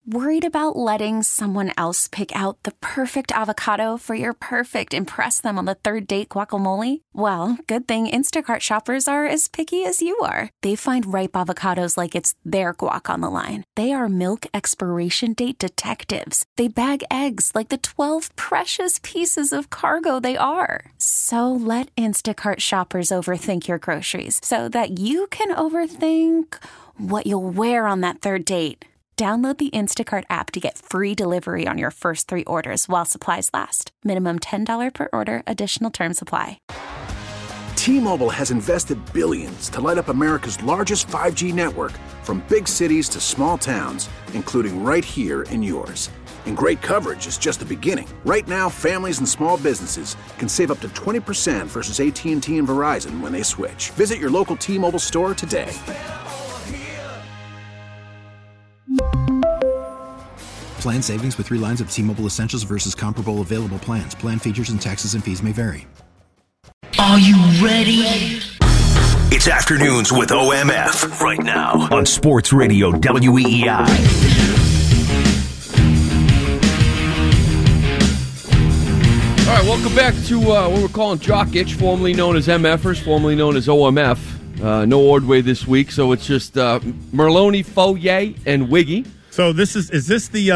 Worried about letting someone else pick out the perfect avocado for your perfect impress them on the third date guacamole? Well, good thing Instacart shoppers are as picky as you are. They find ripe avocados like it's their guac on the line. They are milk expiration date detectives. They bag eggs like the 12 precious pieces of cargo they are. So let Instacart shoppers overthink your groceries so that you can overthink what you'll wear on that third date. Download the Instacart app to get free delivery on your first 3 orders while supplies last. Minimum $10 per order. Additional terms apply. T-Mobile has invested billions to light up America's largest 5G network, from big cities to small towns, including right here in yours. And great coverage is just the beginning. Right now, families and small businesses can save up to 20% versus AT&T and Verizon when they switch. Visit your local T-Mobile store today. Plan savings with 3 lines of T-Mobile Essentials versus comparable available plans. Plan features and taxes and fees may vary. Are you ready? It's Afternoons with OMF right now on Sports Radio WEEI. All right, welcome back to what we're calling Jock Itch, formerly known as MFers, formerly known as OMF. No Ordway this week, so it's just Merlone, Foye, and Wiggy. So this is this the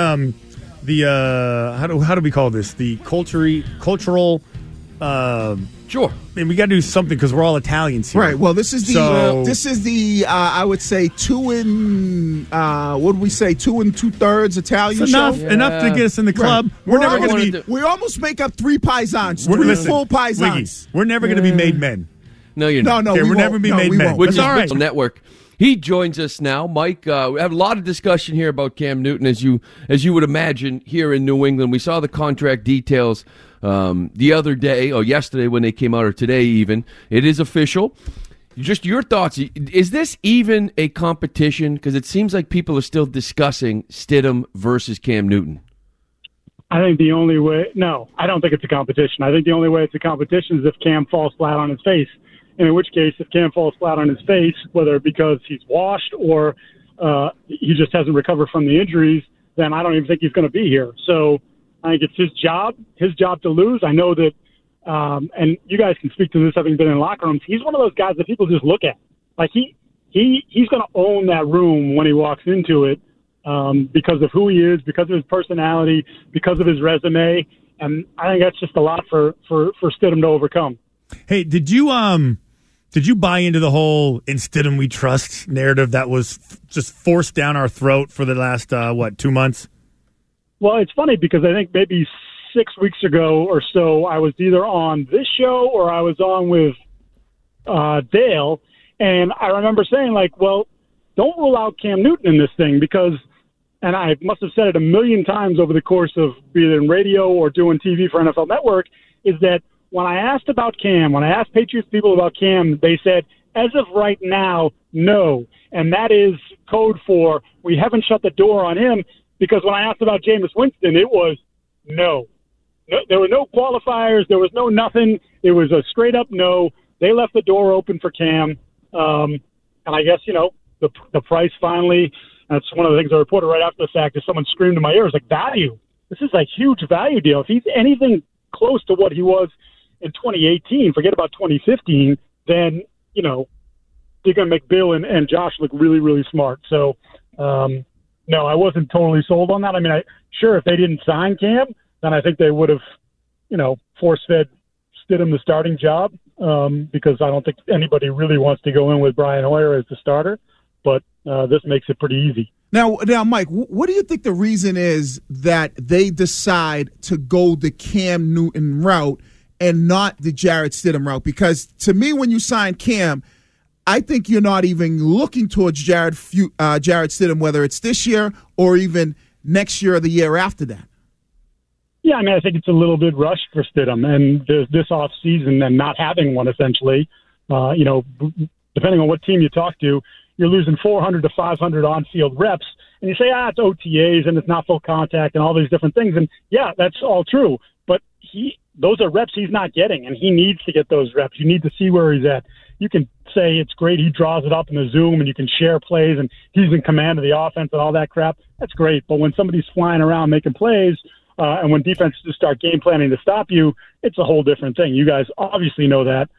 how do we call this, the cultural Sure. I mean, we got to do something because we're all Italians here. Right. Well, this is the I would say 2 and 2 2/3 Italian show. Enough to get us in the club. Right. We're never going to be. We almost make up 3 paisans, 3 full paisans. Wiggy, we're never going to be made men. No, you're not. No, okay, we're never be made men. Which is all right. Network. He joins us now, Mike. We have a lot of discussion here about Cam Newton, as you would imagine here in New England. We saw the contract details the other day, or yesterday when they came out, or today even. It is official. Just your thoughts. Is this even a competition? Because it seems like people are still discussing Stidham versus Cam Newton. I think the only way – no, I don't think it's a competition. I think the only way it's a competition is if Cam falls flat on his face. And in which case, if Cam falls flat on his face, whether because he's washed or he just hasn't recovered from the injuries, then I don't even think he's going to be here. So I think it's his job to lose. I know that, and you guys can speak to this having been in locker rooms, he's one of those guys that people just look at. Like he's going to own that room when he walks into it because of who he is, because of his personality, because of his resume. And I think that's just a lot for Stidham to overcome. Hey, did you buy into the whole "in Stidham we trust" narrative that was just forced down our throat for the last 2 months? Well, it's funny because I think maybe 6 weeks ago or so, I was either on this show or I was on with Dale, and I remember saying, like, well, don't rule out Cam Newton in this thing because, and I must have said it a million times over the course of being in radio or doing TV for NFL Network, is that when I asked Patriots people about Cam, they said, as of right now, no. And that is code for we haven't shut the door on him, because when I asked about Jameis Winston, it was no. There were no qualifiers. There was no nothing. It was a straight-up no. They left the door open for Cam. And I guess, the price finally, that's one of the things I reported right after the fact, is someone screamed in my ears, like, value. This is a huge value deal. If he's anything close to what he was in 2018, forget about 2015, then, they're going to make Bill and Josh look really, really smart. So, no, I wasn't totally sold on that. I mean, sure, if they didn't sign Cam, then I think they would have, force-fed Stidham the starting job because I don't think anybody really wants to go in with Brian Hoyer as the starter. But this makes it pretty easy. Now, Mike, what do you think the reason is that they decide to go the Cam Newton route and not the Jarrett Stidham route? Because to me, when you sign Cam, I think you're not even looking towards Jarrett Stidham, whether it's this year or even next year or the year after that. Yeah, I mean, I think it's a little bit rushed for Stidham, and this offseason and not having one, essentially, depending on what team you talk to, you're losing 400 to 500 on-field reps, And you say, it's OTAs and it's not full contact and all these different things. And, yeah, that's all true. But those are reps he's not getting, and he needs to get those reps. You need to see where he's at. You can say it's great he draws it up in the Zoom and you can share plays and he's in command of the offense and all that crap. That's great. But when somebody's flying around making plays and when defenses start game planning to stop you, it's a whole different thing. You guys obviously know that.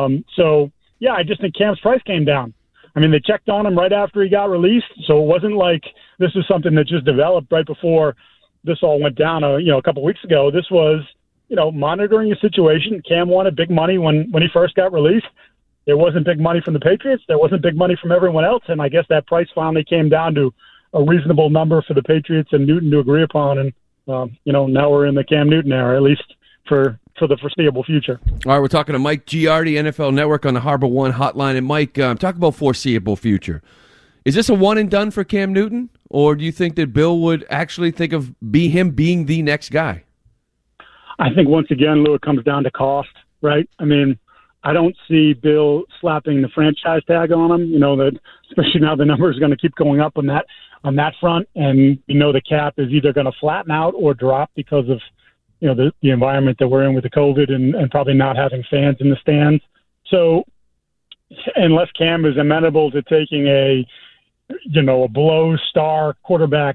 Yeah, I just think Cam's price came down. I mean, they checked on him right after he got released, so it wasn't like this is something that just developed right before this all went down a couple weeks ago. This was, monitoring a situation. Cam wanted big money when he first got released. There wasn't big money from the Patriots. There wasn't big money from everyone else, and I guess that price finally came down to a reasonable number for the Patriots and Newton to agree upon, and, now we're in the Cam Newton era, at least for the foreseeable future. All right, we're talking to Mike Giardi, NFL Network on the Harbor One Hotline. And Mike, talk about foreseeable future. Is this a one and done for Cam Newton, or do you think that Bill would actually think of him being the next guy? I think once again, Lou, it comes down to cost, right? I mean, I don't see Bill slapping the franchise tag on him. That especially now the number is going to keep going up on that front, and the cap is either going to flatten out or drop because of the environment that we're in with the COVID and probably not having fans in the stands. So unless Cam is amenable to taking a below star quarterback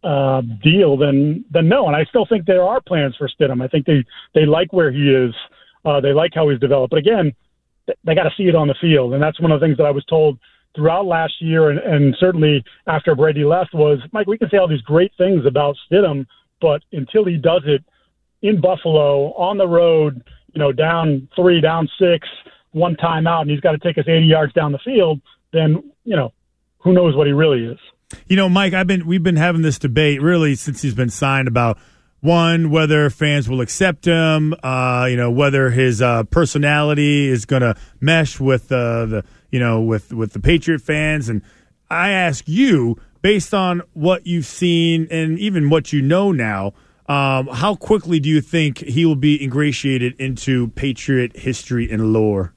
deal, then no. And I still think there are plans for Stidham. I think they like where he is. They like how he's developed. But again, they got to see it on the field. And that's one of the things that I was told throughout last year and certainly after Brady left was, Mike, we can say all these great things about Stidham, but until he does it in Buffalo, on the road, down 3, down 6, one timeout, and he's got to take us 80 yards down the field, then, who knows what he really is. Mike, we've been having this debate really since he's been signed about, one, whether fans will accept him, whether his personality is going to mesh with with the Patriot fans. And I ask you, based on what you've seen and even what you know now, how quickly do you think he will be ingratiated into Patriot history and lore?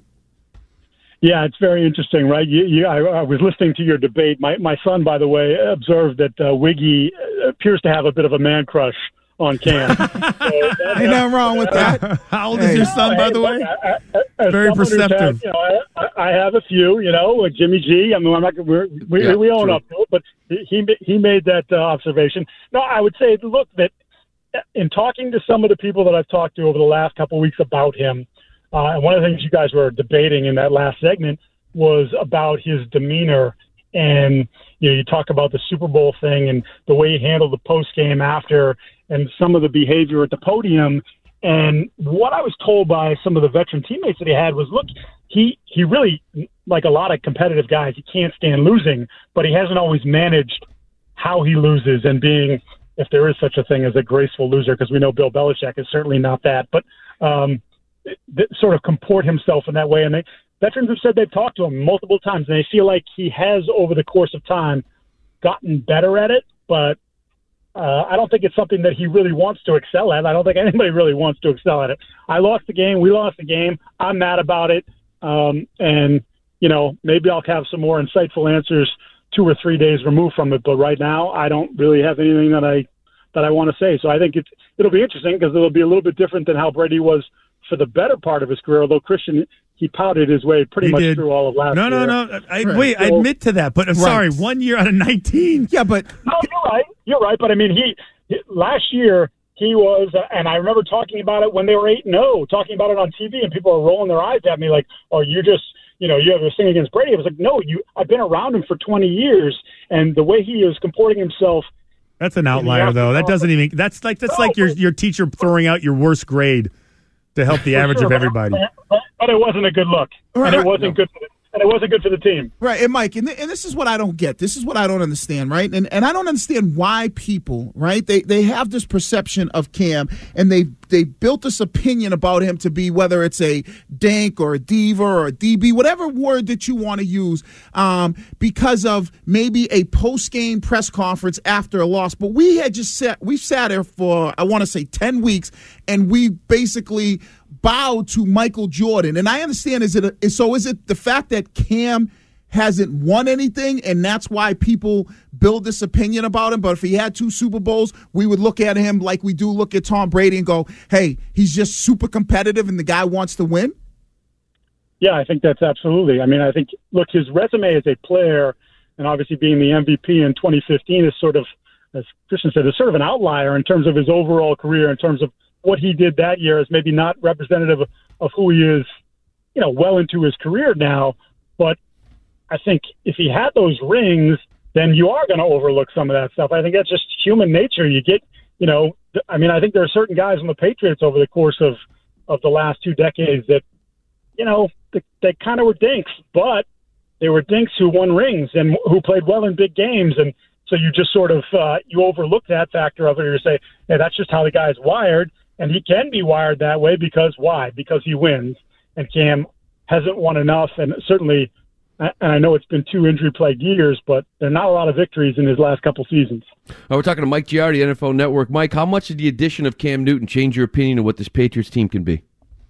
Yeah, it's very interesting, right? I was listening to your debate. My son, by the way, observed that Wiggy appears to have a bit of a man crush on Cam. Ain't nothing wrong with that. How old is your son, by the way? Very perceptive. I have a few, like Jimmy G. I mean, I'm not. We own up to it, but he made that observation. No, I would say, look, that in talking to some of the people that I've talked to over the last couple of weeks about him, and one of the things you guys were debating in that last segment was about his demeanor. And, you talk about the Super Bowl thing and the way he handled the post game after and some of the behavior at the podium. And what I was told by some of the veteran teammates that he had was, look, he really, like a lot of competitive guys, he can't stand losing, but he hasn't always managed how he loses and being, if there is such a thing as a graceful loser, because we know Bill Belichick is certainly not that, but sort of comport himself in that way. And veterans have said they've talked to him multiple times, and they feel like he has, over the course of time, gotten better at it, but I don't think it's something that he really wants to excel at. I don't think anybody really wants to excel at it. I lost the game. We lost the game. I'm mad about it. And, maybe I'll have some more insightful answers 2 or 3 days removed from it. But right now, I don't really have anything that I want to say. So I think it'll be interesting because it'll be a little bit different than how Brady was for the better part of his career, although Christian, he pouted his way pretty much through all of last year. No. I admit to that, but I'm sorry, 1 year out of 19. Yeah, but no, you're right. But I mean, he last year he was, and I remember talking about it when they were 8-0, talking about it on TV, and people were rolling their eyes at me like, "Oh, you're just, you have this thing against Brady." I was like, "No, I've been around him for 20 years, and the way he is comporting himself." That's an outlier, though. That doesn't even. That's like your teacher throwing out your worst grade to help the average of everybody. But it wasn't a good look, and it wasn't good. And it wasn't good for the team. Right, and Mike, and this is what I don't get. This is what I don't understand, right? And I don't understand why people, right? They have this perception of Cam, and they built this opinion about him to be, whether it's a dank or a diva or a DB, whatever word that you want to use, because of maybe a post-game press conference after a loss. But we've sat here for, I want to say, 10 weeks, and we basically bowed to Michael Jordan. And I understand, is it the fact that Cam hasn't won anything, and that's why people build this opinion about him. But if he had 2 Super Bowls, we would look at him like we do look at Tom Brady and go, hey, he's just super competitive and the guy wants to win? Yeah, I think that's absolutely. I mean, I think, look, his resume as a player, and obviously being the MVP in 2015 is sort of, as Christian said, is sort of an outlier in terms of his overall career, in terms of what he did that year is maybe not representative of who he is, well into his career now. But I think if he had those rings, then you are going to overlook some of that stuff. I think that's just human nature. You get, I think there are certain guys on the Patriots over the course of the last 2 decades that, they kind of were dinks, but they were dinks who won rings and who played well in big games. And so you just sort of, you overlook that factor of it, or you say, hey, that's just how the guy's wired. And he can be wired that way because why? Because he wins. And Cam hasn't won enough, and certainly, and I know it's been 2 injury-plagued years, but there are not a lot of victories in his last couple seasons. We're talking to Mike Giardi, NFL Network. Mike, how much did the addition of Cam Newton change your opinion of what this Patriots team can be?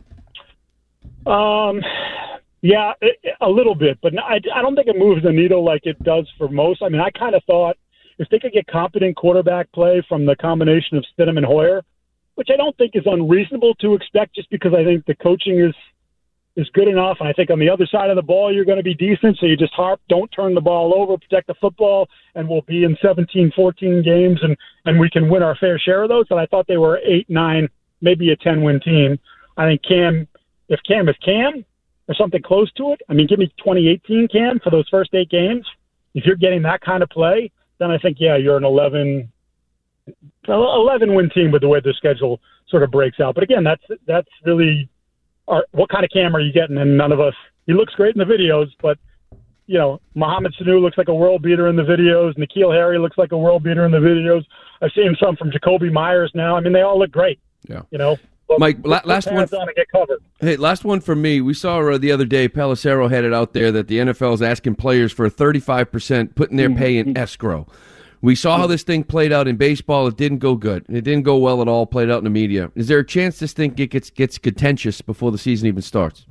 Yeah, a little bit, but I don't think it moves the needle like it does for most. I mean, I kind of thought if they could get competent quarterback play from the combination of Stidham and Hoyer, which I don't think is unreasonable to expect just because I think the coaching is good enough. And I think on the other side of the ball, you're going to be decent. So you just don't turn the ball over, protect the football, and we'll be in 17, 14 games, and we can win our fair share of those. And I thought they were 8, 9, maybe a 10-win team. I think if Cam is Cam or something close to it, I mean, give me 2018 Cam for those first 8 games. If you're getting that kind of play, then I think, yeah, you're an 11-win team with the way the schedule sort of breaks out. But again, that's really what kind of Cam are you getting? And none of us. He looks great in the videos, but Mohamed Sanu looks like a world beater in the videos. N'Keal Harry looks like a world beater in the videos. I've seen some from Jacoby Myers now. I mean, they all look great. Yeah. But Mike, last one. On and get covered. Hey, last one for me. We saw the other day, Pelissero had it out there that the NFL is asking players for 35% putting their pay in escrow. We saw how this thing played out in baseball. It didn't go good. It didn't go well at all, played out in the media. Is there a chance this thing gets contentious before the season even starts?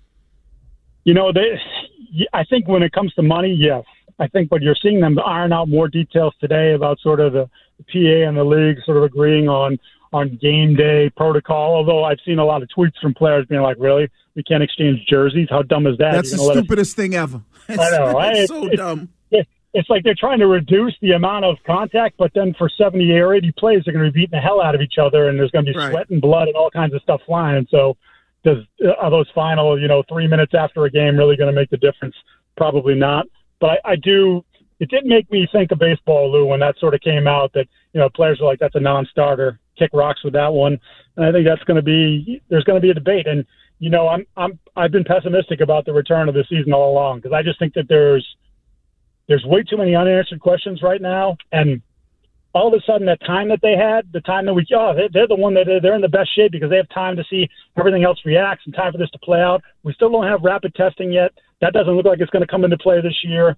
I think when it comes to money, yes. I think, but you're seeing them iron out more details today about sort of the PA and the league sort of agreeing on game day protocol, although I've seen a lot of tweets from players being like, really? We can't exchange jerseys? How dumb is that? That's the stupidest thing ever. I know, right? It's so dumb. It's like they're trying to reduce the amount of contact, but then for 70 or 80 plays, they're going to be beating the hell out of each other, and there's going to be sweat and blood and all kinds of stuff flying. So are those final, 3 minutes after a game really going to make the difference? Probably not. But I do – it did make me think of baseball, Lou, when that sort of came out that, players are like, that's a non-starter. Kick rocks with that one. And I think there's going to be a debate. And, I've been pessimistic about the return of the season all along because I just think that there's way too many unanswered questions right now. And all of a sudden that time that they had, the time that they're the one that they're in the best shape because they have time to see everything else reacts and time for this to play out. We still don't have rapid testing yet. That doesn't look like it's going to come into play this year.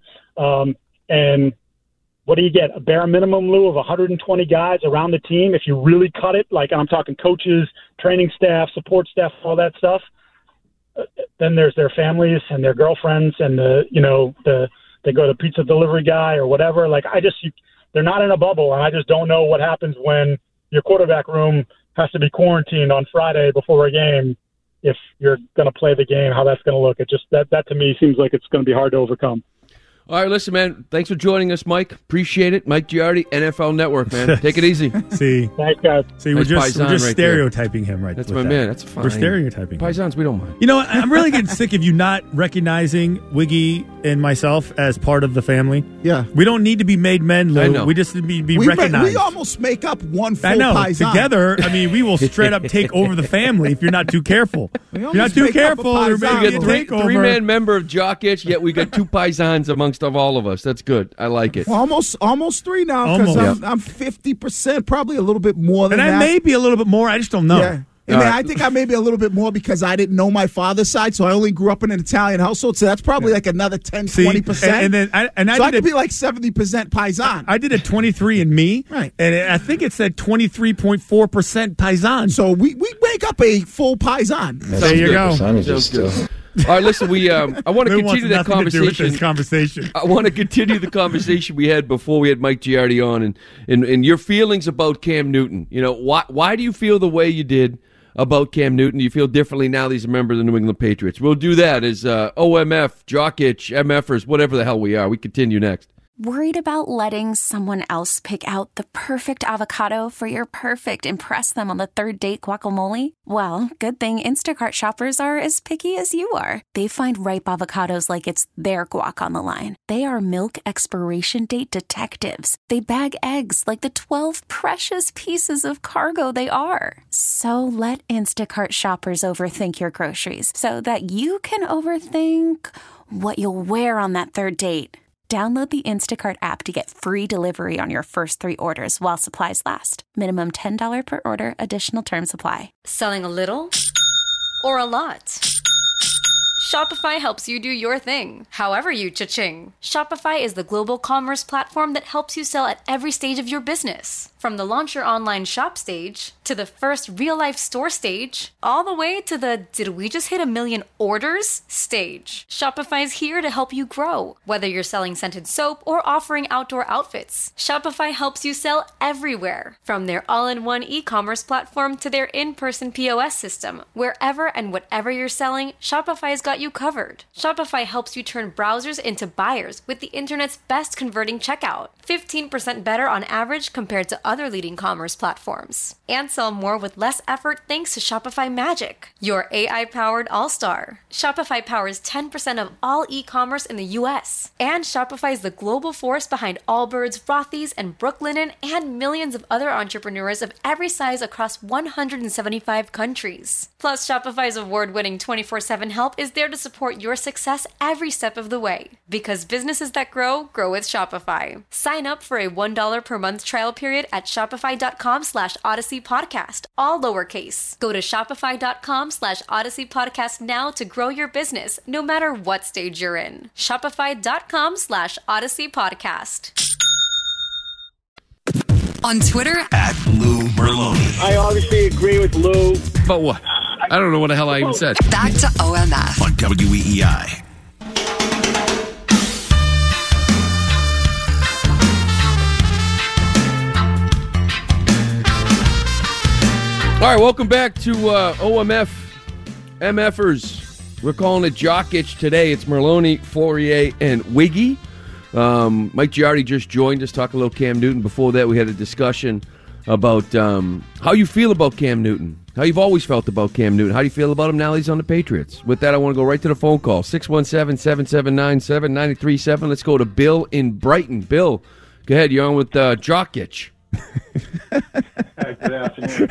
And what do you get? A bare minimum, Lou, of 120 guys around the team. If you really cut it, like I'm talking coaches, training staff, support staff, all that stuff, then there's their families and their girlfriends and they go to pizza delivery guy or whatever. Like they're not in a bubble, and I just don't know what happens when your quarterback room has to be quarantined on Friday before a game. If you're going to play the game, how that's going to look. It just that to me seems like it's going to be hard to overcome. All right, listen, man. Thanks for joining us, Mike. Appreciate it. Mike Giardi, NFL Network, man. Take it easy. See, thanks, guys. See, we're just stereotyping him right. That's my man. That's fine. We're stereotyping Paisans. We don't mind. I'm really getting sick of you not recognizing Wiggy and myself as part of the family. Yeah, we don't need to be made men, Lou. I know. We just need to be recognized. We almost make up one full I know. Paisan. Together, we will straight up take over the family if you're not too careful. If you're not too careful, there may be a takeover. Three-man member of Jock Itch, yet we got 2 Paisans amongst all of us. That's good. I like it. Well, almost 3 now because I'm 50%, probably a little bit more than that. And I may be a little bit more. I just don't know. Yeah. I think I may be a little bit more because I didn't know my father's side, so I only grew up in an Italian household, so that's probably like another 10, 20%. I could be like 70% Paisan. I did a 23andMe, right, and I think it said 23.4% Paisan. So we make up a full Paisan. There you go. All right, listen, I want to continue that conversation. I want to continue the conversation we had before we had Mike Giardi on, and your feelings about Cam Newton. You know, why do you feel the way you did about Cam Newton? Do you feel differently now that he's a member of the New England Patriots? We'll do that as OMF, Jock Itch, MFers, whatever the hell we are. We continue next. Worried about letting someone else pick out the perfect avocado for your perfect impress them on the third date guacamole? Well, good thing Instacart shoppers are as picky as you are. They find ripe avocados like it's their guac on the line. They are milk expiration date detectives. They bag eggs like the 12 precious pieces of cargo they are. So let Instacart shoppers overthink your groceries so that you can overthink what you'll wear on that third date. Download the Instacart app to get free delivery on your first 3 orders while supplies last. Minimum $10 per order. Additional terms apply. Selling a little or a lot? Shopify helps you do your thing, however you cha-ching. Shopify is the global commerce platform that helps you sell at every stage of your business. From the launch your online shop stage, to the first real-life store stage, all the way to the did we just hit 1 million orders stage. Shopify's here to help you grow. Whether you're selling scented soap or offering outdoor outfits, Shopify helps you sell everywhere. From their all-in-one e-commerce platform to their in-person POS system, wherever and whatever you're selling, Shopify's got you covered. Shopify helps you turn browsers into buyers with the internet's best converting checkout. 15% better on average compared to other leading commerce platforms. And sell more with less effort thanks to Shopify Magic, your AI-powered all-star. Shopify powers 10% of all e-commerce in the U.S. And Shopify is the global force behind Allbirds, Rothy's, and Brooklinen, and millions of other entrepreneurs of every size across 175 countries. Plus, Shopify's award-winning 24/7 help is there to support your success every step of the way. Because businesses that grow with Shopify. Sign up for a $1 per month trial period at shopify.com/Odyssey Podcast, all lowercase. Go to shopify.com/Odyssey Podcast now to grow your business, no matter what stage you're in. Shopify.com/Odyssey Podcast. On Twitter at Lou Merloni. I obviously agree with Lou. But what? I don't know what the hell I even said. Back to OMF on WEEI. All right, welcome back to OMF MFers. We're calling it Jock Itch today. It's Merloni, Fourier, and Wiggy. Mike Giardi just joined us, talking a little Cam Newton. Before that, we had a discussion about how you feel about Cam Newton, how you've always felt about Cam Newton. How do you feel about him now that he's on the Patriots? With that, I want to go right to the phone call, 617-779-7937. Let's go to Bill in Brighton. Bill, go ahead. You're on with Jock Itch. Good afternoon.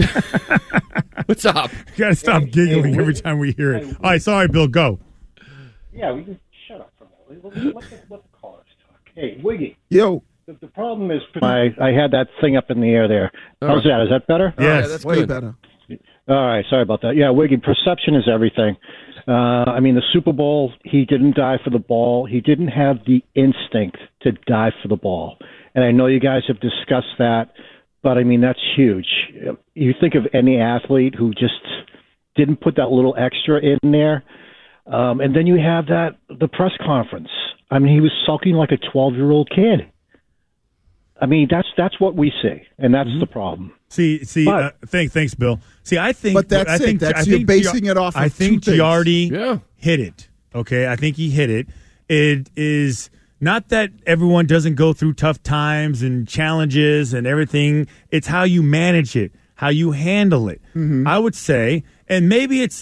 What's up? You got to stop giggling every time we hear it. All right, sorry, Bill, go. Yeah, we can shut up for a minute. Let the callers talk. Hey, Wiggy. Yo. The problem is I had that thing up in the air there. How's that? Is that better? Yes, yeah, that's way good. better. All right, sorry about that. Yeah, Wiggy, perception is everything. I mean, the Super Bowl, he didn't die for the ball. He didn't have the instinct to die for the ball. And I know you guys have discussed that, but I mean, that's huge. You think of any athlete who just didn't put that little extra in there. And then you have the press conference. I mean, he was sulking like a 12-year-old kid. I mean, that's what we see, and that's the problem. Thanks, Bill. See, I think, but that's it. You're basing it off. I think Giardi hit it. Okay, I think he hit it. It is not that everyone doesn't go through tough times and challenges and everything. It's how you manage it, how you handle it. Mm-hmm. I would say, and maybe it's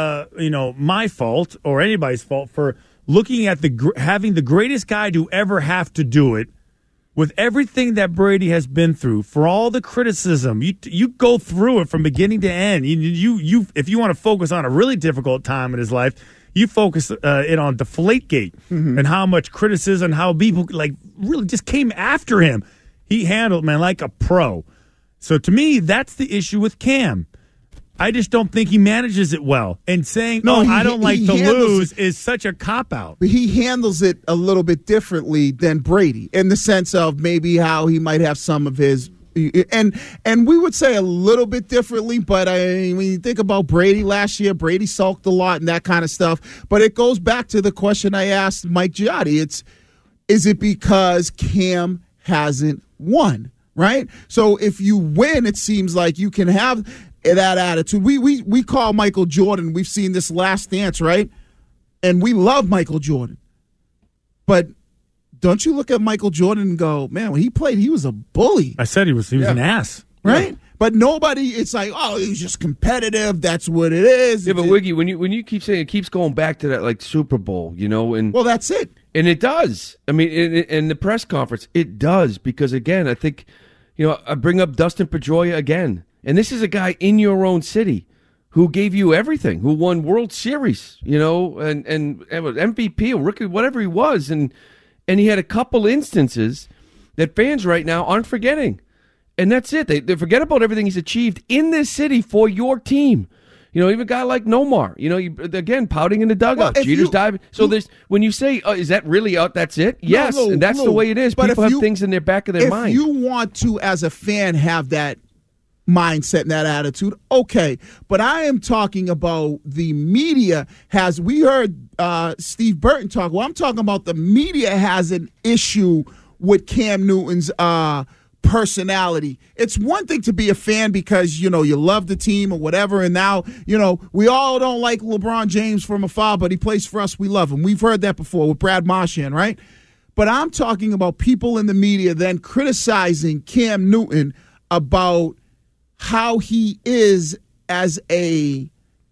my fault or anybody's fault for looking at having the greatest guy to ever have to do it. With everything that Brady has been through, for all the criticism, you go through it from beginning to end. You if you want to focus on a really difficult time in his life, you focus it on Deflategate and how much criticism, how people really just came after him. He handled like a pro. So to me, that's the issue with Cam. I just don't think he manages it well. And saying, I don't like to lose is such a cop-out. But he handles it a little bit differently than Brady in the sense of maybe how he might have some of his And we would say a little bit differently, but when you think about Brady last year, Brady sulked a lot and that kind of stuff. But it goes back to the question I asked Mike Giotti. Is it because Cam hasn't won, right? So if you win, it seems like you can have that attitude. We call Michael Jordan. We've seen this Last Dance, right? And we love Michael Jordan. But don't you look at Michael Jordan and go, man, when he played, he was a bully. I said he was an ass. Right? Yeah. But nobody, it's like, oh, he's just competitive. That's what it is. Yeah, but Wiggy, when you keep saying it keeps going back to that like Super Bowl, and well, that's it. And it does. I mean, in the press conference, it does because again, I think, I bring up Dustin Pedroia again, and this is a guy in your own city who gave you everything, who won World Series, and MVP or rookie, whatever he was, and he had a couple instances that fans right now aren't forgetting. And that's it. They forget about everything he's achieved in this city for your team. Even a guy like Nomar, again, pouting in the dugout. Well, Jeter's diving. So when you say, is that really out? That's it? Yes, and that's the way it is. People have things in their back of their mind. If you want to, as a fan, have that mindset and that attitude, okay. But I am talking about the media we heard Steve Burton talk. Well, I'm talking about the media has an issue with Cam Newton's personality. It's one thing to be a fan because, you love the team or whatever, and now, we all don't like LeBron James from afar, but he plays for us. We love him. We've heard that before with Brad Marchand, right? But I'm talking about people in the media then criticizing Cam Newton about how he is as a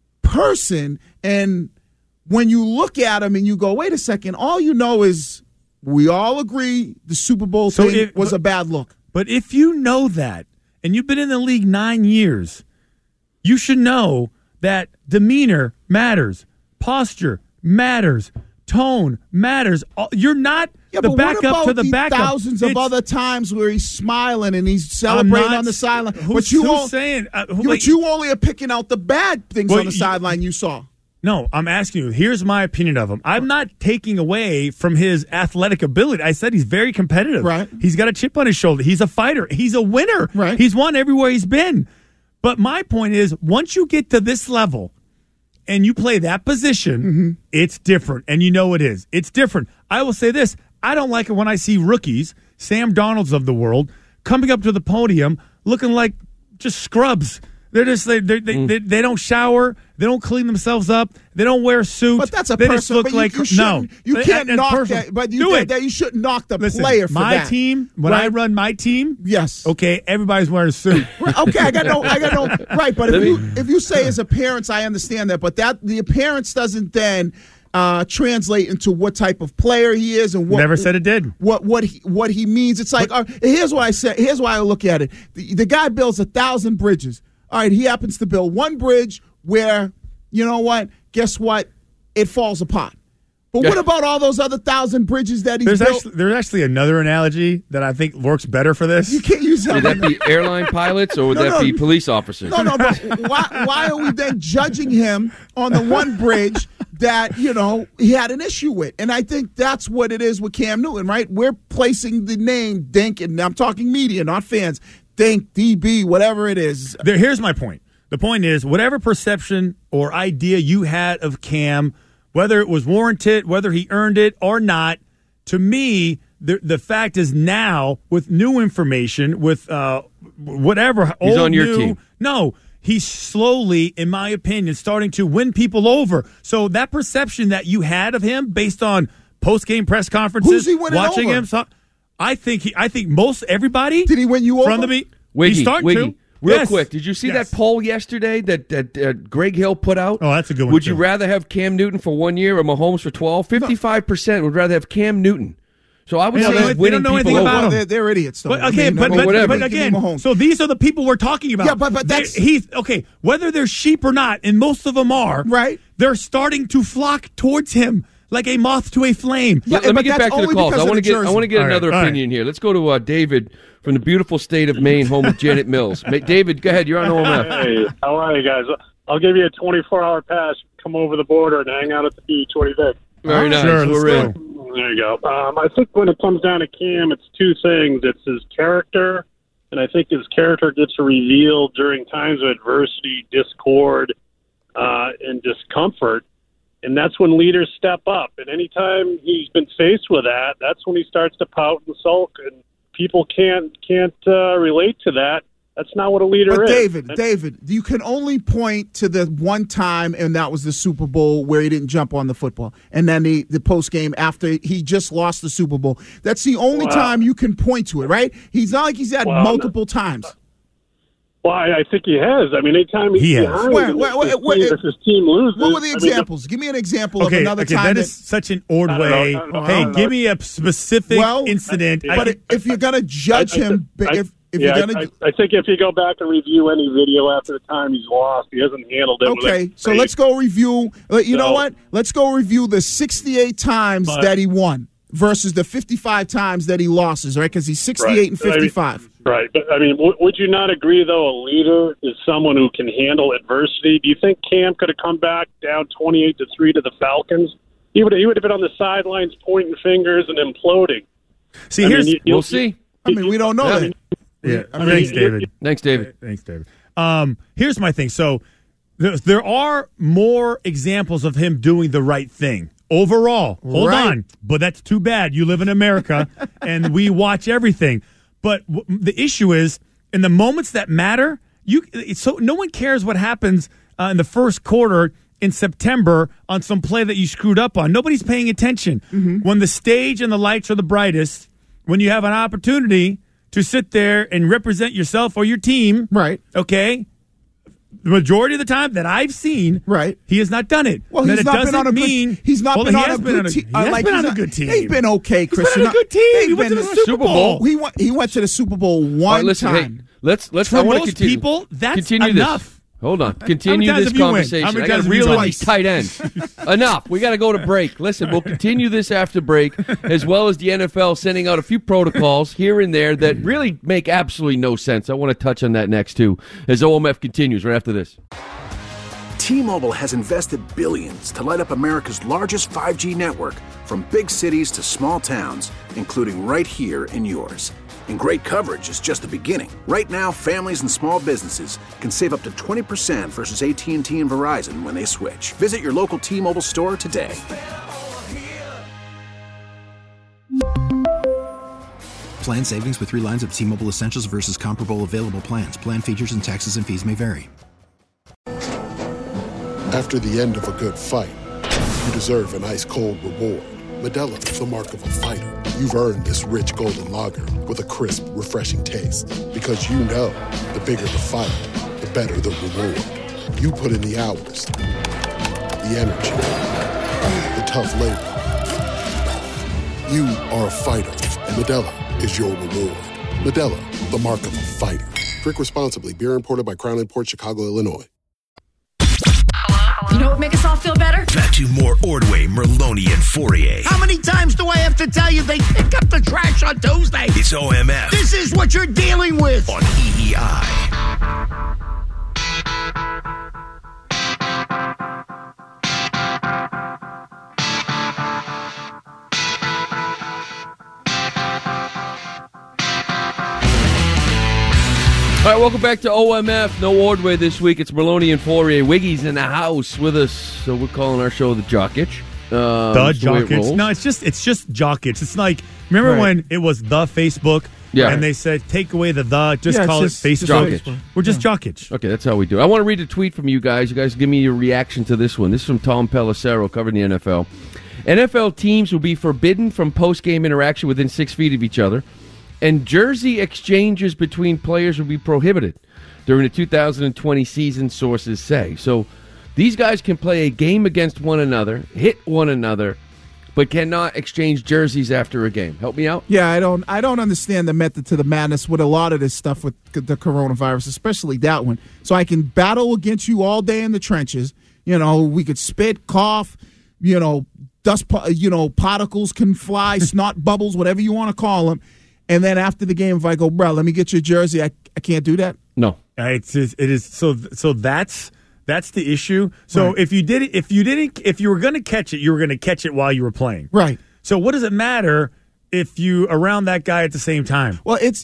person. And when you look at him and you go, wait a second, all you know is we all agree the Super Bowl thing was a bad look. But if you know that, and you've been in the league 9 years, you should know that demeanor matters, posture matters, tone matters. You're not the backup to the backup. Thousands of other times where he's smiling and he's celebrating on the sideline. But you only are picking out the bad things on the sideline you saw. No, I'm asking you. Here's my opinion of him. I'm not taking away from his athletic ability. I said he's very competitive. Right. He's got a chip on his shoulder. He's a fighter. He's a winner. Right. He's won everywhere he's been. But my point is, once you get to this level and you play that position, it's different. And you know it is. It's different. I will say this. I don't like it when I see rookies, Sam Darnolds of the world, coming up to the podium looking like just scrubs. They're just they don't shower, they don't clean themselves up, they don't wear suits. But that's a they person. Just look but like you can't knock that. But you shouldn't knock the player for my that. Team when I run my team. Yes. Okay, everybody's wearing a suit. Okay, I got no. Right, but if you say as appearance, I understand that. But the appearance doesn't then translate into what type of player he is and what. Never said it did. What he means. It's like here's what I said. Here's why I look at it. The guy builds 1,000 bridges. All right, he happens to build one bridge where, you know what? Guess what? It falls apart. But what about all those other 1,000 bridges that he's built? There's actually another analogy that I think works better for this. You can't use that. Would that be airline pilots or would that be police officers? No, but why are we then judging him on the one bridge that, he had an issue with? And I think that's what it is with Cam Newton, right? We're placing the name Dink, and I'm talking media, not fans, Dink, DB, whatever it is. Here's my point. The point is, whatever perception or idea you had of Cam, whether it was warranted, whether he earned it or not, to me, the fact is now, with new information, with whatever. He's on your team. No, he's slowly, in my opinion, starting to win people over. So that perception that you had of him based on post-game press conferences, who's he winning watching over? him, I think most everybody. Did he win you over? From the Wiggy. Real quick, did you see that poll yesterday that Greg Hill put out? Oh, that's a good one. Would you rather have Cam Newton for 1 year or Mahomes for 12? 55% would rather have Cam Newton. So I would say he's winning people over. They're idiots. But again, so these are the people we're talking about. Yeah, but that's whether they're sheep or not, and most of them are, right? They're starting to flock towards him like a moth to a flame. Let me get back to the calls. I want to get another opinion here. Let's go to David from the beautiful state of Maine, home of Janet Mills. David, go ahead. You're on OMF. Hey, how are you guys? I'll give you a 24-hour pass. Come over the border and hang out at the beach. What do you think? Very nice. Sure, we're in. There you go. I think when it comes down to Cam, it's two things. It's his character And I think his character gets revealed during times of adversity, discord, and discomfort. And that's when leaders step up. And anytime he's been faced with that, that's when he starts to pout and sulk. And people can't relate to that. That's not what a leader is. David, you can only point to the one time, and that was the Super Bowl where he didn't jump on the football. And then the post game after he just lost the Super Bowl. That's the only time you can point to it, right? He's not like he's had multiple times. Well, I think he has. I mean, anytime he has. If his team loses. What were the examples? Give me an example of another time. That is such an Ordway. Hey, give me a specific incident. But if you're going to judge him, I think if you go back and review any video after the time he's lost, he hasn't handled it. Okay, so let's go review. You know what? Let's go review the 68 times that he won versus the 55 times that he loses, right? Because he's 68 and 55. Right. But, I mean, would you not agree, though, a leader is someone who can handle adversity? Do you think Cam could have come back down 28-3 to the Falcons? He would have been on the sidelines pointing fingers and imploding. See, we'll see. I mean, we don't know that. Thanks, David. Thanks, David. Thanks, David. Here's my thing. So there are more examples of him doing the right thing. Overall, hold on. But that's too bad. You live in America, and we watch everything. But the issue is, in the moments that matter, so no one cares what happens in the first quarter in September on some play that you screwed up on. Nobody's paying attention. Mm-hmm. When the stage and the lights are the brightest, when you have an opportunity to sit there and represent yourself or your team, right? Okay, the majority of the time that I've seen, right, he has not done it. Well, he's not been on a good team. He's not been on a good team. He has been on a good team. He's been okay, Christian. He's been on a good team. He went to the Super Bowl. He went to the Super Bowl one time. Hey, let's. For I want most to continue. people, that's continue enough. This. Hold on. Continue this conversation. I got to reel in these tight ends. Enough. We got to go to break. Listen, we'll continue this after break, as well as the NFL sending out a few protocols here and there that really make absolutely no sense. I want to touch on that next, too, as OMF continues right after this. T-Mobile has invested billions to light up America's largest 5G network, from big cities to small towns, including right here in yours. And great coverage is just the beginning. Right now, families and small businesses can save up to 20% versus AT&T and Verizon when they switch. Visit your local T-Mobile store today. Plan savings with 3 lines of T-Mobile Essentials versus comparable available plans. Plan features and taxes and fees may vary. After the end of a good fight, you deserve an ice-cold reward. Modelo is the mark of a fighter. You've earned this rich golden lager with a crisp, refreshing taste. Because you know, the bigger the fight, the better the reward. You put in the hours, the energy, the tough labor. You are a fighter, and Modelo is your reward. Modelo, the mark of a fighter. Drink responsibly. Beer imported by Crown Imports, Chicago, Illinois. You know what make us all feel better? Back to more Ordway, Merloni, and Fourier. How many times do I have to tell you they pick up the trash on Tuesday? It's OMF. This is what you're dealing with. On EEI. All right, welcome back to OMF. No Ordway this week. It's Merloni and Fourier. Wiggy's in the house with us, so we're calling our show the Jock Itch. The Jock Itch. No, it's just Jock Itch. It's like, remember when it was the Facebook? Yeah. And they said, take away the, just call it Facebook. Jock Itch. We're just Jock Itch. Okay, that's how we do it. I want to read a tweet from you guys. You guys give me your reaction to this one. This is from Tom Pelissero, covering the NFL. NFL teams will be forbidden from post-game interaction within 6 feet of each other, and jersey exchanges between players will be prohibited during the 2020 season, sources say. So these guys can play a game against one another, hit one another, but cannot exchange jerseys after a game. Help me out? Yeah, I don't understand the method to the madness with a lot of this stuff with the coronavirus, especially that one. So I can battle against you all day in the trenches. You know, we could spit, cough, dust, particles can fly, snot bubbles, whatever you want to call them. And then after the game, if I go, bro, let me get your jersey, I can't do that. No, it is. So that's the issue. So right. if you were going to catch it, you were going to catch it while you were playing. Right. So what does it matter if you around that guy at the same time. Well, it's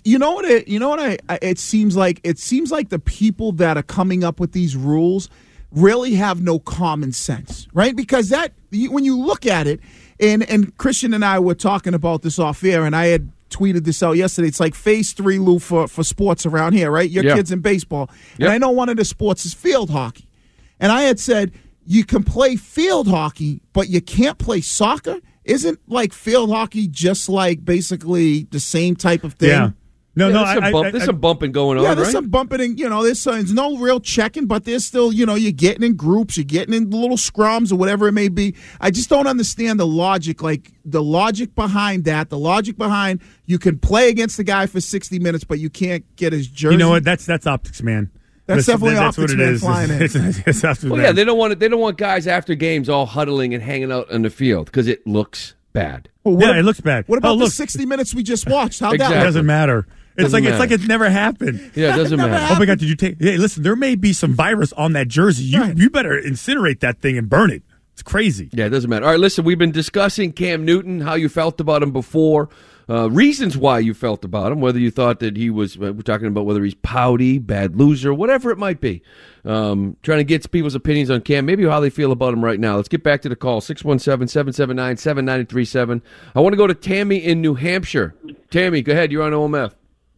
it seems like the people that are coming up with these rules really have no common sense, right? Because when you look at it, and Christian and I were talking about this off air, and I had tweeted this out yesterday. It's like phase 3, Lou, for sports around here, right? Your kids in baseball. And I know one of the sports is field hockey. And I had said, you can play field hockey, but you can't play soccer? Isn't like field hockey just like basically the same type of thing? Yeah. No, there's some bumping going on, yeah, there's right? some bumping, and there's no real checking, but there's still, you're getting in groups, you're getting in little scrums or whatever it may be. I just don't understand the logic, behind that. The logic behind you can play against the guy for 60 minutes, but you can't get his jersey. You know what? That's optics, man. That's definitely optics, man, flying in. It's optics, well, yeah, they don't want guys after games all huddling and hanging out in the field because it looks bad. Well, it looks bad. What about the 60 minutes we just watched? How'd that It look? doesn't matter. It's like it never happened. Yeah, it doesn't matter. Oh my God, did you take? Hey, listen, there may be some virus on that jersey. You better incinerate that thing and burn it. It's crazy. Yeah, it doesn't matter. All right, listen, we've been discussing Cam Newton, how you felt about him before, reasons why you felt about him, whether you thought that he was, we're talking about whether he's pouty, bad loser, whatever it might be. Trying to get people's opinions on Cam, maybe how they feel about him right now. Let's get back to the call, 617-779-7937. I want to go to Tammy in New Hampshire. Tammy, go ahead. You're on OMF.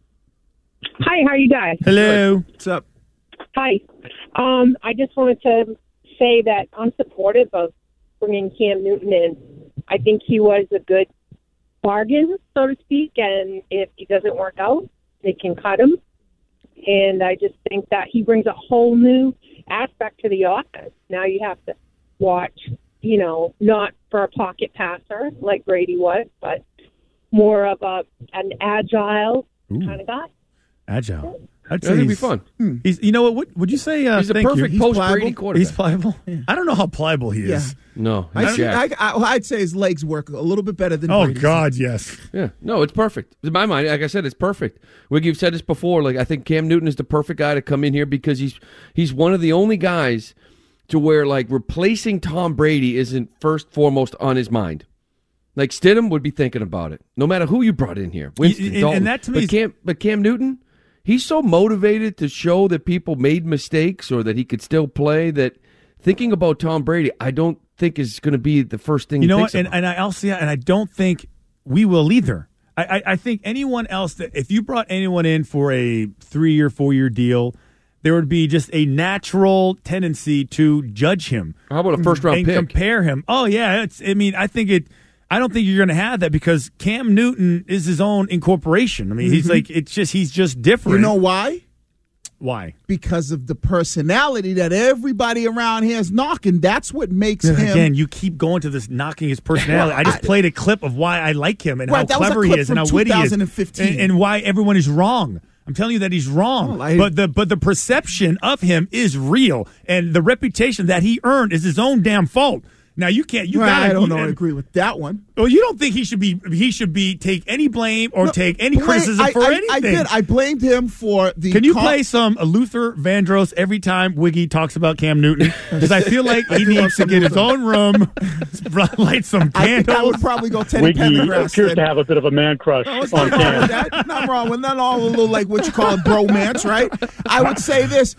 Hi, how are you guys? Hello. What's up? Hi. I just wanted to say that I'm supportive of bringing Cam Newton in. I think he was a good bargain, so to speak, and if he doesn't work out, they can cut him. And I just think that he brings a whole new aspect to the offense. Now you have to watch, not for a pocket passer like Brady was, but more of an agile kind of guy. Agile. That'd be fun. He's, you know what? Would you say? He's a perfect post-Brady quarterback. He's pliable. Yeah. I don't know how pliable he is. No, I'd say his legs work a little bit better than. Oh Brady's. God, yes. Yeah, no, it's perfect. In my mind, like I said, it's perfect. Wiggy, you've said this before. Like I think Cam Newton is the perfect guy to come in here because he's one of the only guys to where like replacing Tom Brady isn't first foremost on his mind. Like Stidham would be thinking about it, no matter who you brought in here. Winston, Dalton. And that to me, but Cam Newton. He's so motivated to show that people made mistakes or that he could still play that thinking about Tom Brady, I don't think is going to be the first thing. You know what? And I don't think we will either. I think anyone else that if you brought anyone in for a 3 or 4 year deal, there would be just a natural tendency to judge him. How about a first round pick? Compare him. Oh yeah, I don't think you're going to have that because Cam Newton is his own incorporation. I mean, he's just different. You know why? Why? Because of the personality that everybody around here is knocking. That's what makes him. Again, you keep going to this knocking his personality. I just played a clip of why I like him and how clever he is and how witty he is and why everyone is wrong. I'm telling you that he's wrong. But the perception of him is real, and the reputation that he earned is his own damn fault. Now you can't. I don't agree with that one. Well, you don't think he should be take any blame or take any criticism for anything. I did. I blamed him for the. Can you play some Luther Vandross every time Wiggy talks about Cam Newton? Because I feel like he needs to get his own room, light some candles. I think I would probably go Teddy Pendergrass. Wiggy appears to have a bit of a man crush on Cam. Not wrong with not all a little like what you call it bromance, right? I would say this.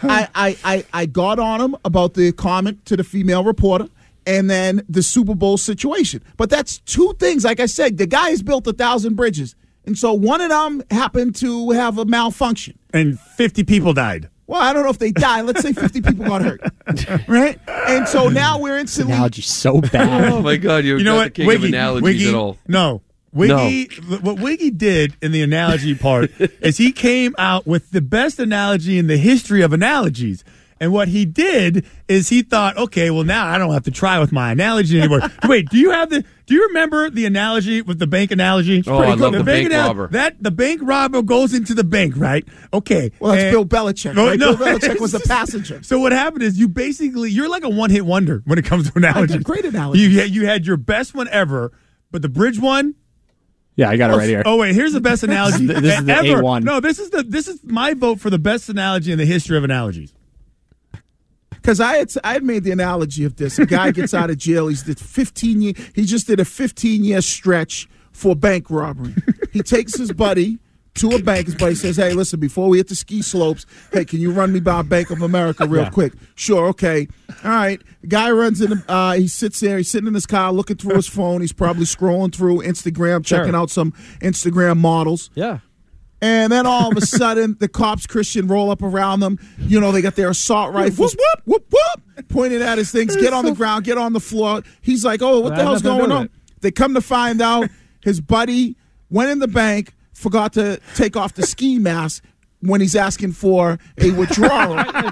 I got on him about the comment to the female reporter. And then the Super Bowl situation. But that's two things. Like I said, the guy has built 1,000 bridges. And so one of them happened to have a malfunction. And 50 people died. Well, I don't know if they died. Let's say 50 people got hurt. Right? And so now we're instantly. This analogy's so bad. Oh, my God. You're you know not what? the king Wiggy, of analogies Wiggy, at all. No. What Wiggy did in the analogy part is he came out with the best analogy in the history of analogies. And what he did is he thought, okay, well, now I don't have to try with my analogy anymore. Wait, do you remember the analogy with the bank analogy? Oh, I love the bank robber. The bank robber goes into the bank, right? Okay. Well, that's Bill Belichick, right? No, Bill Belichick was the passenger. So what happened is you're like a one-hit wonder when it comes to analogies. Great analogy. You had your best one ever, but the bridge one, yeah, I got it right here. Oh wait, here's the best analogy this is the ever. A1. No, this is my vote for the best analogy in the history of analogies. Because I had made the analogy of this. A guy gets out of jail. He just did a 15-year stretch for bank robbery. He takes his buddy to a bank. His buddy says, hey, listen, before we hit the ski slopes, hey, can you run me by Bank of America real quick? Sure, okay. All right. The guy runs in. He sits there. He's sitting in his car looking through his phone. He's probably scrolling through Instagram, checking out some Instagram models. Yeah. And then all of a sudden, the cops, Christian, roll up around them. You know, they got their assault rifles. Whoop, whoop, whoop, pointing at his things. Get on the ground. Get on the floor. He's like, oh, what the hell's going on? They come to find out his buddy went in the bank, forgot to take off the ski mask when he's asking for a withdrawal.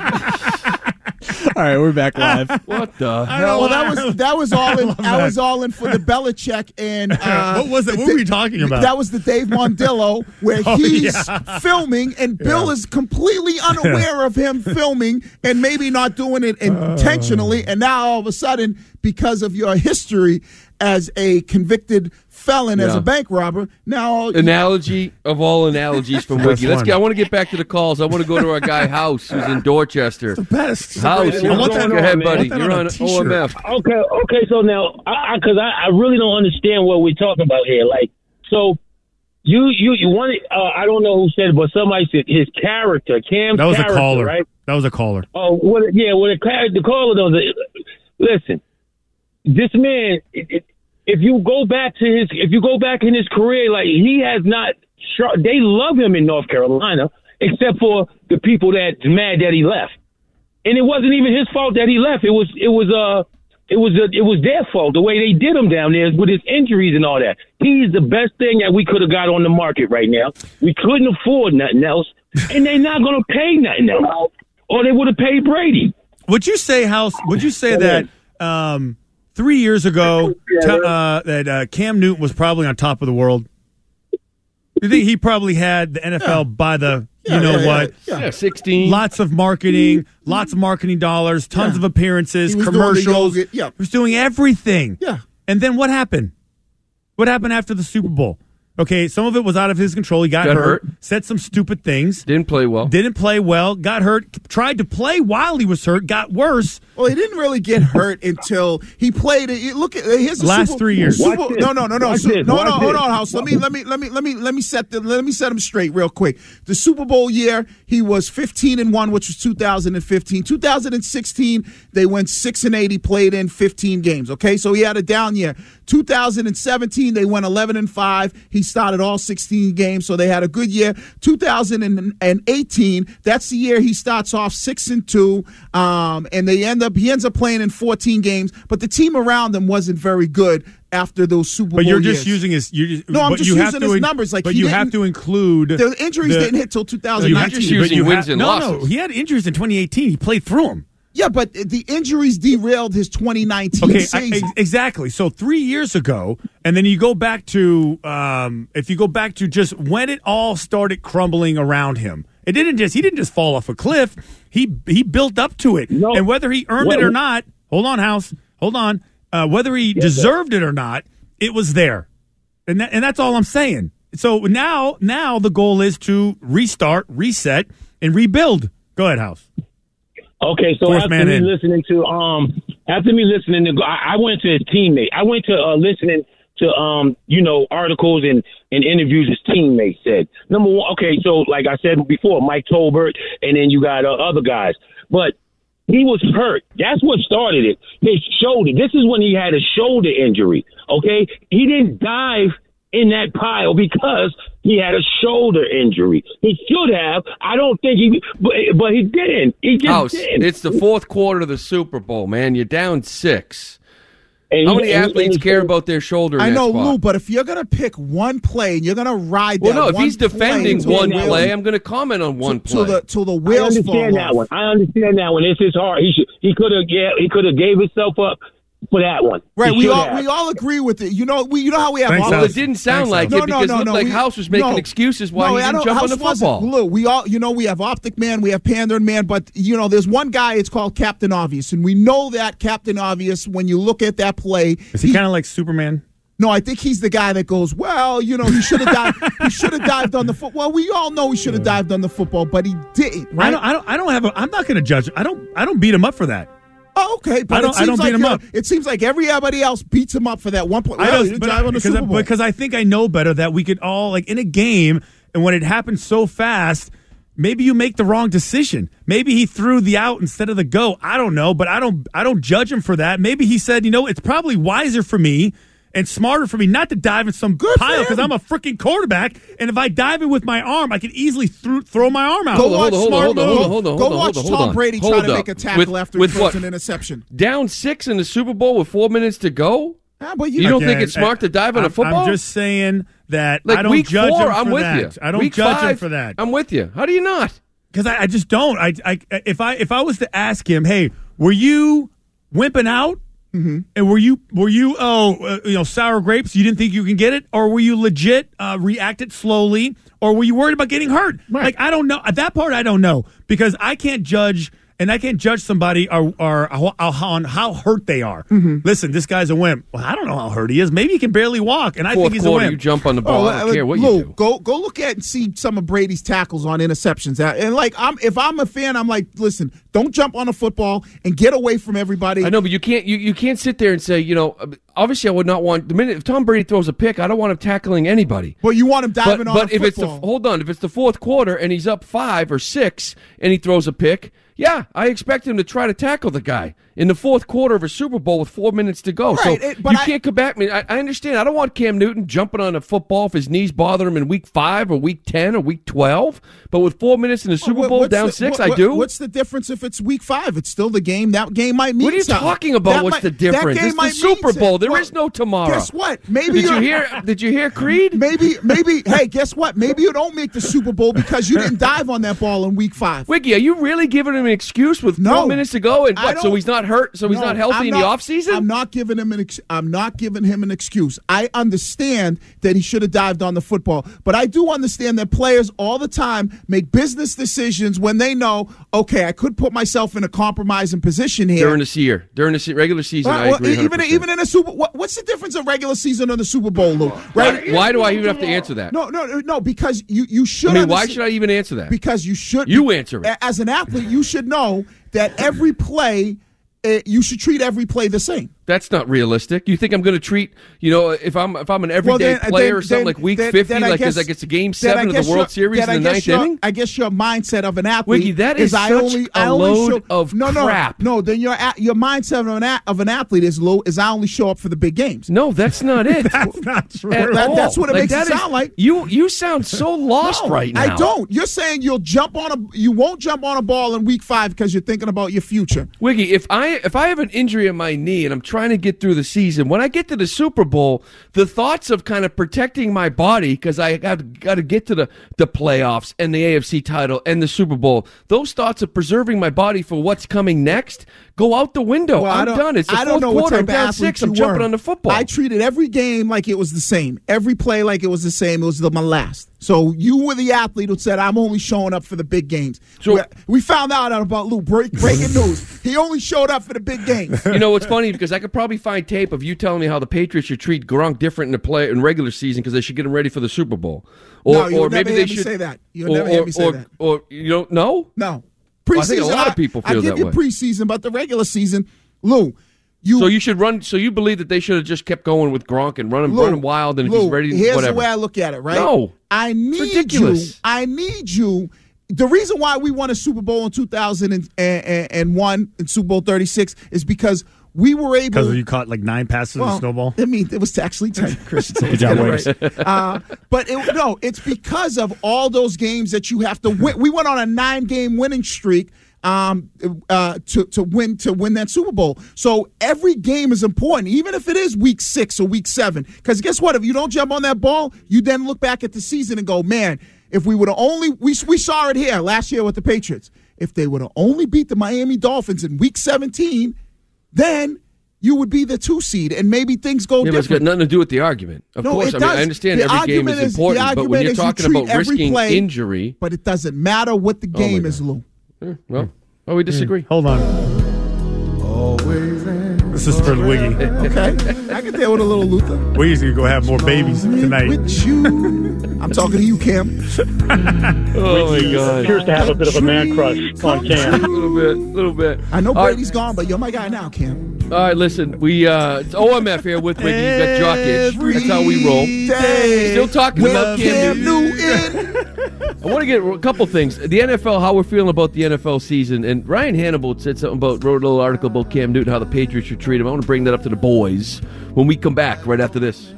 All right, we're back live. What the hell? Well, that was all in. I was all in for the Belichick and what was it? What were we talking about? That was the Dave Mondillo where he's filming and Bill is completely unaware of him filming and maybe not doing it intentionally. And now all of a sudden, because of your history as a convicted felon, as a bank robber, now analogy of all analogies from Wiki. I want to get back to the calls. I want to go to our guy House, who's in Dorchester. The best. House, go ahead, buddy. You're on OMF. Okay. So now, because I really don't understand what we're talking about here. Like, so you wanted. I don't know who said it, but somebody said his character, Cam's character. That was a caller, right? That was a caller. Oh, the caller though. Listen, this man. If you go back in his career, like he has not. They love him in North Carolina, except for the people that's mad that he left. And it wasn't even his fault that he left. It was their fault. The way they did him down there with his injuries and all that. He's the best thing that we could have got on the market right now. We couldn't afford nothing else, and they're not going to pay nothing else, or they would have paid Brady. Would you say, House? Would you say that? 3 years ago, that Cam Newton was probably on top of the world? You think he probably had the NFL by the, what? Yeah, 16. Lots of marketing, lots of marketing dollars, tons of appearances, commercials. He was doing everything. Yeah. And then what happened? What happened after the Super Bowl? Okay, some of it was out of his control. He got hurt, said some stupid things. Didn't play well, got hurt, tried to play while he was hurt, got worse. Well, he didn't really get hurt until he played. Look at his last 3 years. No. Hold on, House. Let me set him straight real quick. The Super Bowl year, he was 15-1, which was 2015. 2016, they went 6-8. He played in 15 games. Okay, so he had a down year. 2017, they went 11-5. He started all 16 games, so they had a good year. 2018, that's the year he starts off 6-2, and he ends up playing in 14 games. But the team around him wasn't very good after those Super Bowl years. But you're years. just using his. I'm just using his numbers. Like, but you have to include the injuries didn't hit till 2019. You're just using wins and losses. No, he had injuries in 2018. He played through them. Yeah, but the injuries derailed his 2019 season. Exactly. So 3 years ago, and then you go back to if you go back to just when it all started crumbling around him. He didn't just fall off a cliff. He built up to it, and whether he earned it or not. Hold on, House. Hold on. Whether he deserved it or not, it was there, and that's all I'm saying. So now the goal is to restart, reset, and rebuild. Go ahead, House. Okay, so after me listening to I went to his teammate. I went to listening to articles and interviews his teammates said. Number one, okay, so like I said before, Mike Tolbert, and then you got other guys, but he was hurt. That's what started it. His shoulder. This is when he had a shoulder injury. Okay, he didn't dive in that pile because he had a shoulder injury. He should have. I don't think but he didn't. He just didn't. It's the fourth quarter of the Super Bowl, man. You're down 6. How many athletes care about their shoulder? I know, Lou, but if you're going to pick one play and you're going to ride that if he's defending one play, I'm going to comment on one play. Till the wheels fall off. I understand that one. It's his heart. He could have gave himself up for that one. Right, we all agree with it. You know how we have. Well, it didn't sound like it because it looked like House was making excuses why he didn't jump on the football. Look, we have Optic Man, we have Pandering Man, but there's one guy. It's called Captain Obvious, and we know that Captain Obvious. When you look at that play, is he kind of like Superman? No, I think he's the guy that goes, well, he should have dived. He should have dived on the football. Well, we all know he should have dived on the football, but he didn't. Right? I'm not going to judge. I don't beat him up for that. Oh, okay, but I don't beat him up. It seems like everybody else beats him up for that 1 point. Because I think I know better that we could all, like, in a game, and when it happens so fast, maybe you make the wrong decision. Maybe he threw the out instead of the go. I don't know, but I don't judge him for that. Maybe he said, it's probably wiser for me and smarter for me not to dive in some pile because I'm a freaking quarterback, and if I dive in with my arm, I could easily throw my arm out. Go watch Tom Brady try to make a tackle after he throws an interception. Down 6 in the Super Bowl with 4 minutes to go? But you don't think it's smart to dive on a football? I'm just saying that like I don't week judge 4, him for I'm with that. you. I don't week judge 5, him for that. I'm with you. How do you not? Because I just don't. If I was to ask him, hey, were you wimping out? Mm-hmm. And were you sour grapes? You didn't think you can get it, or were you legit reacted slowly, or were you worried about getting hurt? Right. Like I don't know that part. I don't know because I can't judge. And I can't judge somebody on how hurt they are. Mm-hmm. Listen, this guy's a wimp. Well, I don't know how hurt he is. Maybe he can barely walk, and I think he's a wimp. You jump on the ball. I don't care what you do. Go look at and see some of Brady's tackles on interceptions. And if I'm a fan, I'm like, listen, don't jump on a football and get away from everybody. I know, but you can't sit there and say, obviously I would not want if Tom Brady throws a pick, I don't want him tackling anybody. Well, you want him diving on a football. If it's the fourth quarter and he's up 5 or 6 and he throws a pick. Yeah, I expect him to try to tackle the guy in the fourth quarter of a Super Bowl with 4 minutes to go. Right, so you can't come back. I understand. I don't want Cam Newton jumping on a football if his knees bother him in week 5 or week 10 or week 12. But with 4 minutes in the Super Bowl down 6, I do. What's the difference if it's week 5? It's still the game. That game might mean something. What are you talking about? What's the difference? It's the Super Bowl. There is no tomorrow. Guess what? Maybe Did you hear Creed? Maybe. Hey, guess what? Maybe you don't make the Super Bowl because you didn't dive on that ball in week 5. Wiggy, are you really giving him an excuse with 4 minutes to go? And what? So he's not hurt? So he's not healthy in the offseason? I'm not giving him an excuse. I understand that he should have dived on the football, but I do understand that players all the time make business decisions when they know, okay, I could put myself in a compromising position here during the regular season. I agree. Even in a Super. What's the difference of regular season and the Super Bowl, Lou? Right? Why do I even have to answer that? No. Because you should. Why should I even answer that? Because you should. You answer it as an athlete. You should know that every play, you should treat every play the same. That's not realistic. You think I'm going to treat, if I'm an everyday player or something like week 50, like it's a game 7 of the World Series in the 9th inning? I guess your mindset of an athlete Wiggy, that is such a load of crap. No, then your mindset of an athlete is I only show up for the big games. No, that's not it. That's not true. That's what it makes it sound like. You sound so lost right now. I don't. You're saying you won't jump on a ball in week 5 because you're thinking about your future. Wiggy, if I have an injury in my knee and I'm trying to get through the season, when I get to the Super Bowl, the thoughts of kind of protecting my body because I got to get to the playoffs and the AFC title and the Super Bowl, those thoughts of preserving my body for what's coming next go out the window. I'm done. It's the fourth quarter. I'm down 6. I'm jumping on the football. I treated every game like it was the same. Every play like it was the same. It was my last. So you were the athlete who said, I'm only showing up for the big games. So we found out about Lou. Breaking news. He only showed up for the big games. You know, it's funny because I could probably find tape of you telling me how the Patriots should treat Gronk different in regular season because they should get him ready for the Super Bowl. Or maybe they should say that. You'll never hear me say that. Or you don't know? No. Preseason, I think a lot of people feel that way. I give you preseason, but the regular season, Lou, so you should run. So you believe that they should have just kept going with Gronk and run him wild, and if he's ready, here's whatever. The way I look at it, right? No, I need you. The reason why we won a Super Bowl in 2001 in Super Bowl 36 is because we were able. Because you caught like 9 passes in the snowball. I mean, it was actually 10, Chris. Good job, Wings. But it's because of all those games that you have to win. We went on a 9-game winning streak to win that Super Bowl. So every game is important, even if it is week 6 or week 7. Because guess what? If you don't jump on that ball, you then look back at the season and go, man, if we would have only we saw it here last year with the Patriots. If they would have only beat the Miami Dolphins in week 17, then you would be the 2 seed, and maybe things go different. It's got nothing to do with the argument. Of course, I understand every game is important, but when you're talking about risking injury. But it doesn't matter what the game is, Lou. Well, we disagree. Hold on. Always and This is for Wiggy. Okay. I can deal with a little Luther. Wiggy's going to go have more babies tonight. With you. I'm talking to you, Cam. Oh, my God. Appears to have a bit of a man crush on Cam. A little bit. I know All Brady's gone, but you're my guy now, Cam. All right, listen, it's OMF here with Wiggy. You got Jock Itch. That's how we roll. Still talking about Cam Newton. I want to get a couple things. The NFL, how we're feeling about the NFL season. And Ryan Hannibal said something wrote a little article about Cam Newton, how the Patriots should treat him. I want to bring that up to the boys when we come back right after this.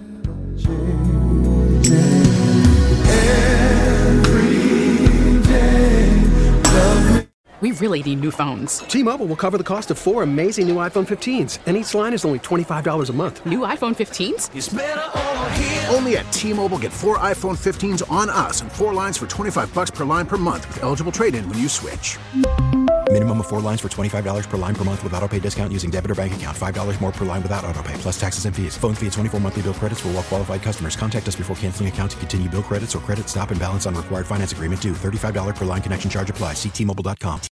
We really need new phones. T-Mobile will cover the cost of 4 amazing new iPhone 15s, and each line is only $25 a month. New iPhone 15s? It's better over here. Only at T-Mobile, get 4 iPhone 15s on us and 4 lines for $25 per line per month with eligible trade-in when you switch. Minimum of 4 lines for $25 per line per month with autopay discount using debit or bank account. $5 more per line without autopay, plus taxes and fees. Phone fee at 24 monthly bill credits for well-qualified customers. Contact us before canceling account to continue bill credits or credit stop and balance on required finance agreement due. $35 per line connection charge applies. See T-Mobile.com.